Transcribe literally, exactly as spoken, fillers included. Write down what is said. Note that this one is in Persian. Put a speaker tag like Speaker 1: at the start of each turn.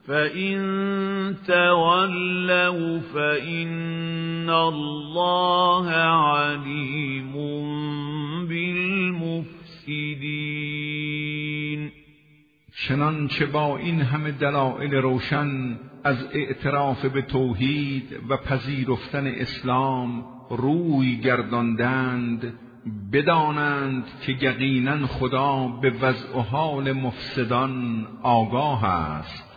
Speaker 1: فَإِن تَوَلَّوْا فَإِنَّ اللَّهَ عَلِيمٌ بِالْمُفْسِدِينَ.
Speaker 2: چنانچه با این همه دلایل روشن از اعتراف به توحید و پذیرفتن اسلام روی گرداندند، بدانند که یقینا خدا به وضع و حال مفسدان آگاه است